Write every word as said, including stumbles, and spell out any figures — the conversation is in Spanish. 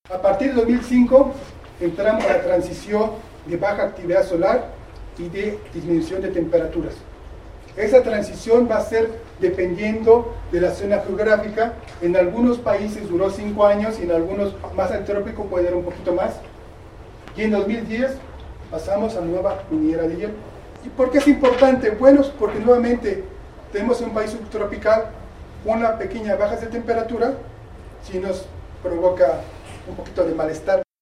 A partir de dos mil cinco entramos a la transición de baja actividad solar y de disminución de temperaturas. Esa transición va a ser dependiendo de la zona geográfica. En algunos países duró cinco años y en algunos más al trópico puede durar un poquito más. Y en dos mil diez pasamos a nueva minera de hielo. ¿Y por qué es importante? Bueno, porque nuevamente tenemos un país subtropical, una pequeña baja de temperatura, si nos provoca un poquito de malestar.